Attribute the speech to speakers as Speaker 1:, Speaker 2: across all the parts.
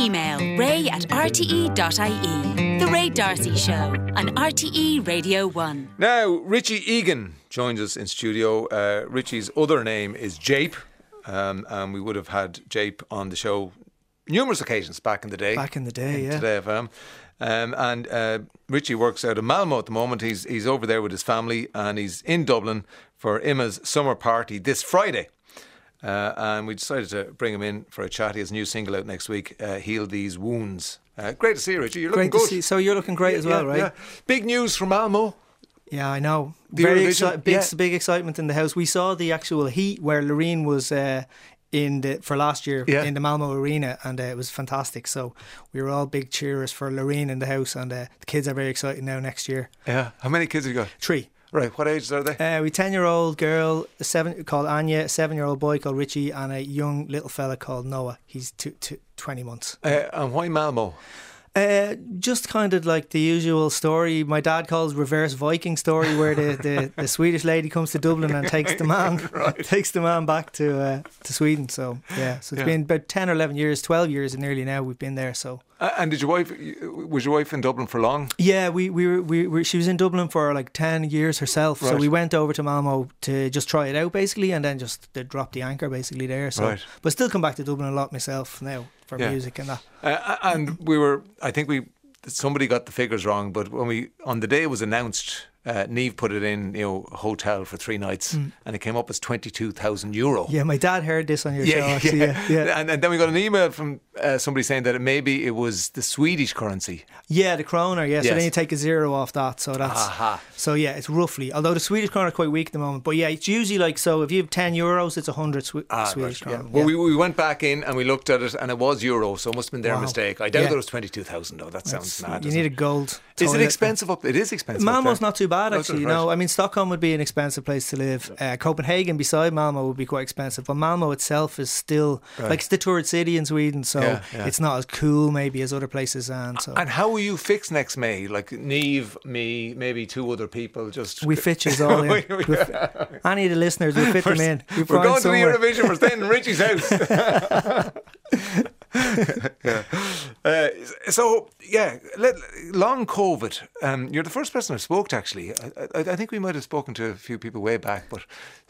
Speaker 1: Email ray@rte.ie. The Ray D'Arcy Show on RTE Radio 1.
Speaker 2: Now, Richie Egan joins us in studio. Richie's other name is Jape, and we would have had Jape on the show numerous occasions back in the day. Today FM. And Richie works out of Malmo at the moment. He's over there with his family, and he's in Dublin for Emma's summer party this Friday. And we decided to bring him in for a chat. He has a new single out next week, Heal These Wounds. Great to see you, Richie. You're looking good.
Speaker 3: So you're looking great as well, right? Yeah.
Speaker 2: Big news from Malmo.
Speaker 3: Yeah, I know.
Speaker 2: Very
Speaker 3: big excitement in the house. We saw the actual heat where Loreen was for last year in the Malmo Arena, and it was fantastic. So we were all big cheerers for Loreen in the house, and the kids are very excited now next year.
Speaker 2: Yeah. How many kids have you got?
Speaker 3: 3.
Speaker 2: Right. What ages are they?
Speaker 3: We 10-year-old girl, called Anya, a 7-year-old boy called Richie, and a young little fella called Noah. He's 20 months.
Speaker 2: And why Malmo?
Speaker 3: Just kind of like the usual story my dad calls reverse Viking story, where the Swedish lady comes to Dublin and takes the man back to Sweden. So it's been about 10 or 11 years, 12 years nearly now we've been there. So
Speaker 2: and was your wife in Dublin for long?
Speaker 3: Yeah, we she was in Dublin for like 10 years herself. Right. So we went over to Malmo to just try it out basically, and then just drop the anchor basically there. So but still come back to Dublin a lot myself now for music and that.
Speaker 2: And somebody got the figures wrong, but on the day it was announced, Niamh put it in, hotel for 3 nights, and it came up as €22,000.
Speaker 3: Yeah, my dad heard this on your show. Actually, yeah.
Speaker 2: And then we got an email from somebody saying that maybe it was the Swedish currency.
Speaker 3: Yeah, the kroner. Yeah, so then you take a 0 off that. So that's so it's roughly. Although the Swedish kroner are quite weak at the moment, but it's usually like, so if you have €10, it's 100 Swedish kroner.
Speaker 2: Yeah. Well, we went back in and we looked at it, and it was euro, so it must have been their mistake. I doubt it was 22,000 though. That sounds mad.
Speaker 3: You need a gold.
Speaker 2: Is it expensive up? It is expensive.
Speaker 3: Malmo's not too bad actually. I mean, Stockholm would be an expensive place to live. Copenhagen beside Malmo would be quite expensive, but Malmo itself is still like it's the tourist city in Sweden, so it's not as cool maybe as other places. And
Speaker 2: how will you fix next May? Like Niamh, me, maybe 2 other people. Just
Speaker 3: we fit you all in. Any of the listeners, we fit them in.
Speaker 2: We're going somewhere to the Eurovision. We're staying in Richie's house. Long COVID. You're the first person I've spoke to actually. I think we might have spoken to a few people way back, but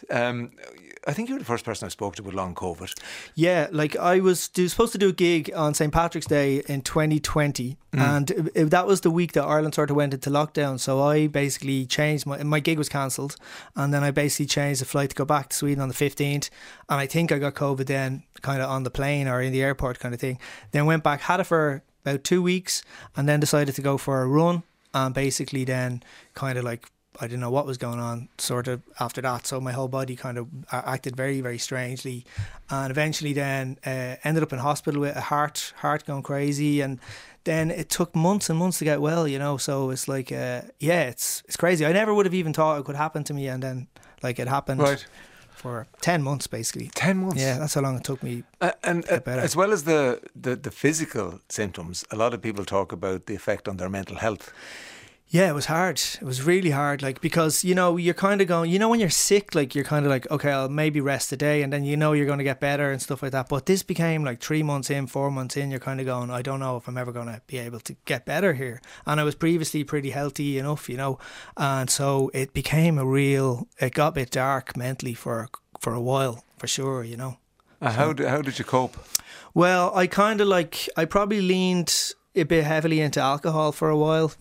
Speaker 2: I think you were the first person I spoke to with long COVID.
Speaker 3: Yeah, like I was supposed to do a gig on St. Patrick's Day in 2020, and that was the week that Ireland sort of went into lockdown. So I basically changed my gig was cancelled, and then I basically changed the flight to go back to Sweden on the 15th, and I think I got COVID then, kind of on the plane or in the airport kind of thing. Then went back, had it for about 2 weeks, and then decided to go for a run, and basically then kind of like, I didn't know what was going on sort of after that, so my whole body kind of acted very, very strangely, and eventually then ended up in hospital with a heart going crazy, and then it took months and months to get well, so it's like it's crazy. I never would have even thought it could happen to me, and then like it happened for 10 months basically.
Speaker 2: 10 months?
Speaker 3: Yeah, that's how long it took me
Speaker 2: and
Speaker 3: to get better.
Speaker 2: As well as the physical symptoms, a lot of people talk about the effect on their mental health.
Speaker 3: Yeah, it was hard. It was really hard, like, because, you're kind of going, when you're sick, like, you're kind of like, okay, I'll maybe rest a day, and then you're going to get better and stuff like that. But this became like 3 months in, 4 months in, you're kind of going, I don't know if I'm ever going to be able to get better here. And I was previously pretty healthy enough, and so it became it got a bit dark mentally for a while, for sure,
Speaker 2: How did you cope?
Speaker 3: Well, I kind of I probably leaned a bit heavily into alcohol for a while,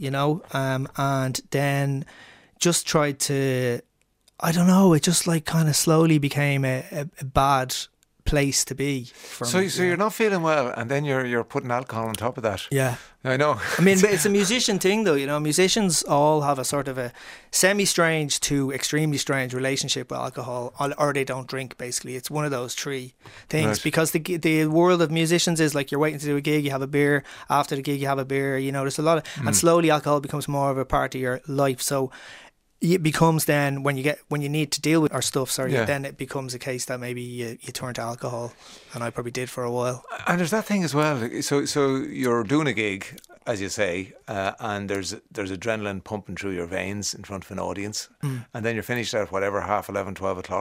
Speaker 3: and then just tried to, I don't know, it just like kind of slowly became a bad place to be.
Speaker 2: So you're not feeling well, and then you're putting alcohol on top of that.
Speaker 3: Yeah.
Speaker 2: I know.
Speaker 3: I mean, it's a musician thing though, Musicians all have a sort of a semi-strange to extremely strange relationship with alcohol, or they don't drink, basically. It's one of those 3 things, because the world of musicians is like, you're waiting to do a gig, you have a beer, after the gig you have a beer, there's a lot of, and slowly alcohol becomes more of a part of your life. So it becomes then, when you need to deal with our stuff, then it becomes a case that maybe you turn to alcohol, and I probably did for a while.
Speaker 2: And there's that thing as well. So you're doing a gig, as you say, and there's adrenaline pumping through your veins in front of an audience, and then you're finished at whatever, 11:30, 12 o'clock.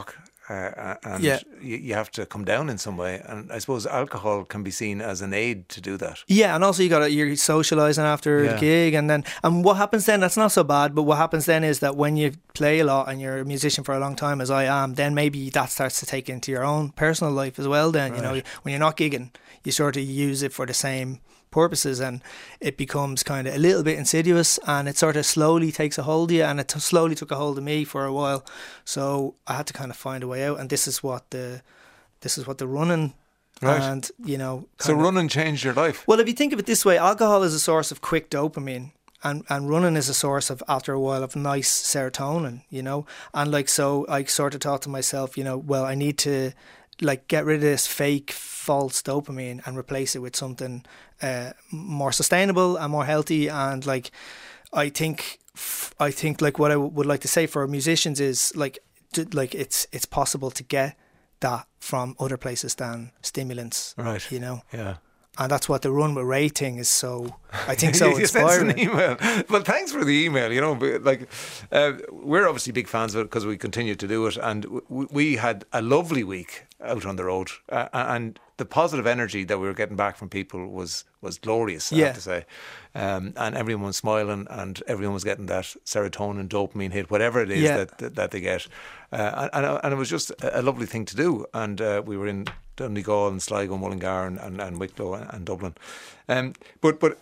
Speaker 2: and you have to come down in some way. And I suppose alcohol can be seen as an aid to do that.
Speaker 3: Yeah, and also you're socialising after the gig, and what happens then? That's not so bad. But what happens then is that when you play a lot and you're a musician for a long time, as I am, then maybe that starts to take into your own personal life as well. Then you know, when you're not gigging, you sort of use it for the same purposes, and it becomes kind of a little bit insidious, and it sort of slowly takes a hold of you, and it slowly took a hold of me for a while. So I had to kind of find a way out, and this is what the running, and you know.
Speaker 2: So running changed your life.
Speaker 3: Well, if you think of it this way, alcohol is a source of quick dopamine, and running is a source of, after a while, of nice serotonin. You know, and like, so I sort of thought to myself, you know, well, I need to like get rid of this fake false dopamine and replace it with something more sustainable and more healthy. And like I think like what I would like to say for musicians is like it's possible to get that from other places than stimulants,
Speaker 2: right?
Speaker 3: You know.
Speaker 2: Yeah.
Speaker 3: And that's what the Run With Ray thing is so, I think, so inspiring.
Speaker 2: An email. Well, thanks for the email. You know, like we're obviously big fans of it because we continue to do it, and we had a lovely week out on the road, and the positive energy that we were getting back from people was glorious, I have to say. And everyone was smiling, and everyone was getting that serotonin, dopamine hit, whatever it is that they get. And it was just a lovely thing to do. And we were in Donegal and Sligo, Mullingar and Wicklow and Dublin. But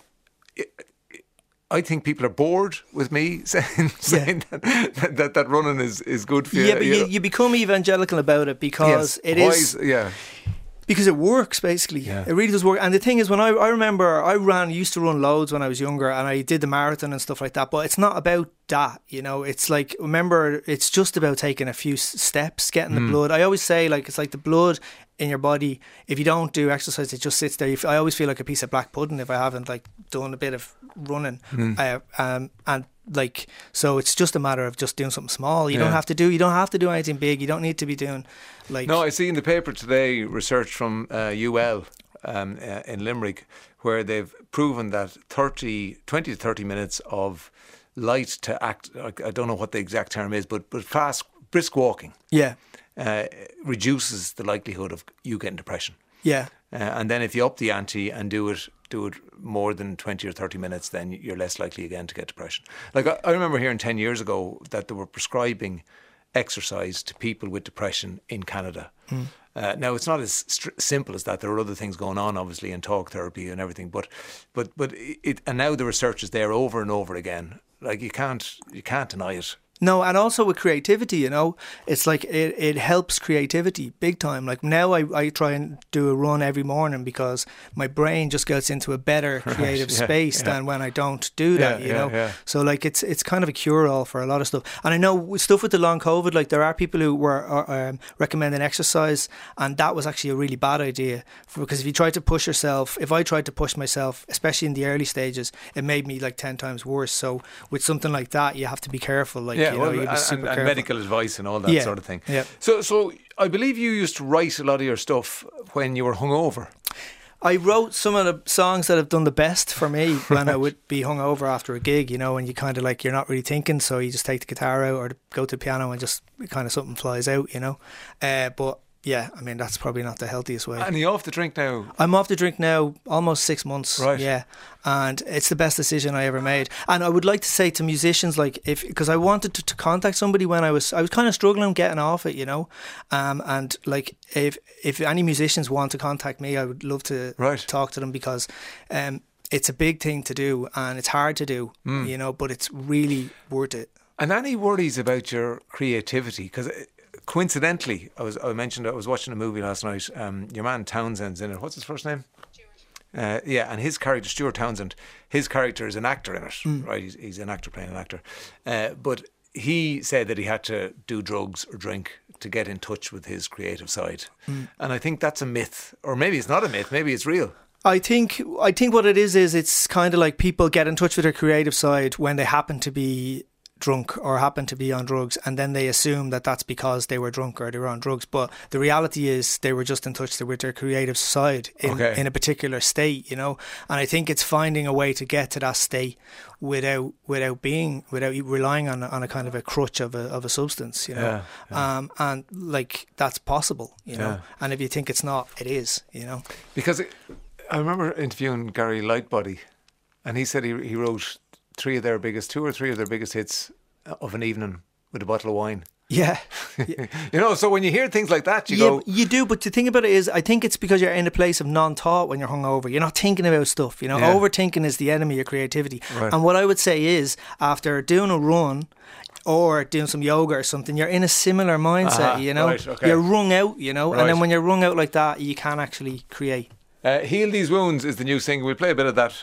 Speaker 2: I think people are bored with me saying that running is good for you.
Speaker 3: Yeah, but you become evangelical about it because it is.
Speaker 2: Yeah.
Speaker 3: Because it works, basically. Yeah. It really does work. And the thing is, when I remember, used to run loads when I was younger, and I did the marathon and stuff like that, but it's not about that, you know. It's like, remember, it's just about taking a few steps, getting the blood. I always say, like, it's like the blood in your body. If you don't do exercise, it just sits there. I always feel like a piece of black pudding if I haven't, like, done a bit of running. And like, so it's just a matter of just doing something small. You don't have to do anything big. You don't need to be doing like.
Speaker 2: No, I see in the paper today research from UL in Limerick where they've proven that 20 to 30 minutes of light to act, I don't know what the exact term is, but fast, brisk walking.
Speaker 3: Yeah.
Speaker 2: Reduces the likelihood of you getting depression.
Speaker 3: Yeah.
Speaker 2: And then if you up the ante and do it more than 20 or 30 minutes, then you're less likely again to get depression. Like I remember hearing 10 years ago that they were prescribing exercise to people with depression in Canada. Now it's not as simple as that. There are other things going on, obviously, in talk therapy and everything. But and now the research is there over and over again. Like you can't deny it.
Speaker 3: No, and also with creativity, you know, it's like it helps creativity big time. Like now I try and do a run every morning because my brain just gets into a better creative space than when I don't do that, you know. Yeah. So like it's kind of a cure-all for a lot of stuff. And I know stuff with the long COVID, like there are people who were recommending exercise, and that was actually a really bad idea because if you try to push yourself, if I tried to push myself, especially in the early stages, it made me like 10 times worse. So with something like that, you have to be careful. Like, you know, and
Speaker 2: medical advice and all that sort of thing. Yeah. So I believe you used to write a lot of your stuff when you were hungover.
Speaker 3: I wrote some of the songs that have done the best for me when I would be hungover after a gig, you know, and you kind of like, you're not really thinking, so you just take the guitar out or go to the piano and just kind of something flies out, you know. But yeah, I mean, that's probably not the healthiest way.
Speaker 2: And you're off the drink now?
Speaker 3: I'm off the drink now almost 6 months.
Speaker 2: Right.
Speaker 3: Yeah. And it's the best decision I ever made. And I would like to say to musicians, like, because I wanted to contact somebody when I was kind of struggling getting off it, you know. And like, if any musicians want to contact me, I would love to talk to them because it's a big thing to do and it's hard to do, you know, but it's really worth it.
Speaker 2: And any worries about your creativity? Because coincidentally, I was watching a movie last night. Your man Townsend's in it. What's his first name? Stuart. And his character, Stuart Townsend, his character is an actor in it, right? He's an actor playing an actor. But he said that he had to do drugs or drink to get in touch with his creative side. And I think that's a myth. Or maybe it's not a myth, maybe it's real.
Speaker 3: I think what it is it's kind of like people get in touch with their creative side when they happen to be drunk or happen to be on drugs, and then they assume that that's because they were drunk or they were on drugs. But the reality is they were just in touch with their creative side in a particular state, you know. And I think it's finding a way to get to that state without relying on a kind of a crutch of a substance, you know. And like that's possible, you know. And if you think it's not, it is, you know.
Speaker 2: Because I remember interviewing Gary Lightbody, and he said he wrote two or three of their biggest hits of an evening with a bottle of wine.
Speaker 3: Yeah.
Speaker 2: You know, so when you hear things like that, you go...
Speaker 3: You do, but the thing about it is, I think it's because you're in a place of non-thought when you're hungover. You're not thinking about stuff, you know. Overthinking is the enemy of creativity. Right. And what I would say is, after doing a run or doing some yoga or something, you're in a similar mindset, you know.
Speaker 2: Right, okay.
Speaker 3: You're wrung out, you know. Right. And then when you're wrung out like that, you can actually create.
Speaker 2: Heal These Wounds is the new single. We'll play a bit of that.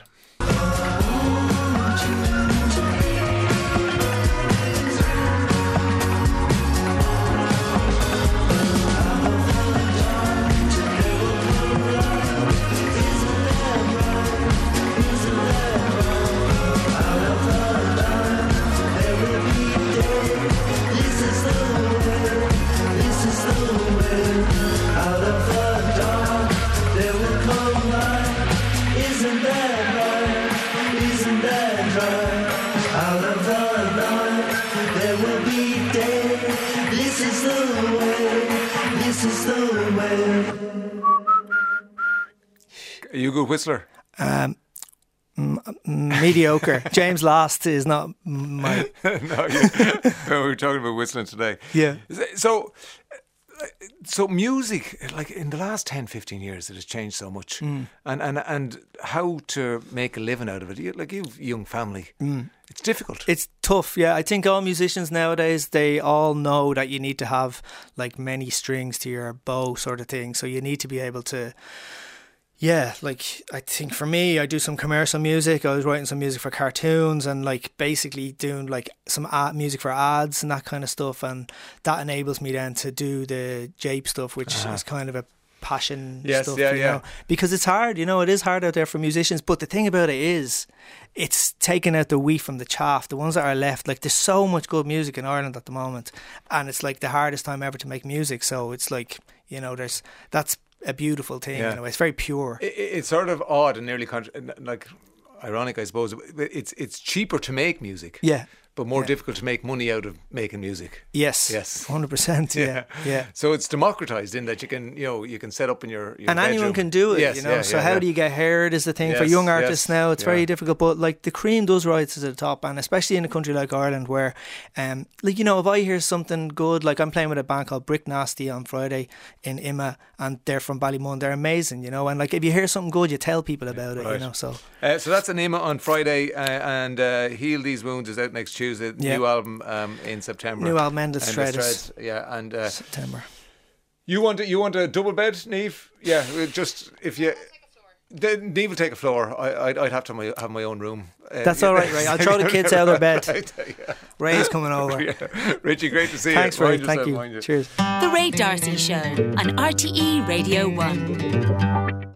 Speaker 2: Are you a good whistler?
Speaker 3: Mediocre. James Last is not my...
Speaker 2: No, we were talking about whistling today.
Speaker 3: Yeah.
Speaker 2: So music, like in the last 10, 15 years, it has changed so much. And how to make a living out of it. You've a young family. It's difficult.
Speaker 3: It's tough, yeah. I think all musicians nowadays, they all know that you need to have like many strings to your bow sort of thing. So you need to be able to... Yeah, like I think for me, I do some commercial music. I was writing some music for cartoons and like basically doing like some music for ads and that kind of stuff. And that enables me then to do the Jape stuff, which is kind of a passion stuff, you know, because it's hard, you know, it is hard out there for musicians. But the thing about it is, it's taking out the wheat from the chaff, the ones that are left. Like there's so much good music in Ireland at the moment, and it's like the hardest time ever to make music. So it's like, you know, that's a beautiful thing. You know, it's very pure.
Speaker 2: It's sort of odd and nearly like ironic, I suppose. It's cheaper to make music.
Speaker 3: Yeah.
Speaker 2: But more difficult to make money out of making music.
Speaker 3: Yes. 100%. Yeah.
Speaker 2: So it's democratized in that you can set up in your
Speaker 3: and
Speaker 2: bedroom.
Speaker 3: anyone can do it, you know. So how do you get heard is the thing for young artists now. It's very difficult, but like the cream does rise to the top, and especially in a country like Ireland where, like, you know, if I hear something good, like I'm playing with a band called Brick Nasty on Friday in Imma, and they're from Ballymun. They're amazing, you know. And like if you hear something good, you tell people about it, you know. So
Speaker 2: that's an Imma on Friday, and Heal These Wounds is out next Tuesday. New album in September.
Speaker 3: New album, Endless Threads.
Speaker 2: And
Speaker 3: September.
Speaker 2: You want a double bed, Niamh? Yeah, just if you. Niamh will take a floor. I'd have to have my own room.
Speaker 3: That's all right, Ray. I'll throw the kids out of their bed. Ray's coming over.
Speaker 2: Richie, great to see you.
Speaker 3: Thanks, Ray. Thank you. Cheers.
Speaker 1: The Ray D'Arcy Show on RTE Radio 1.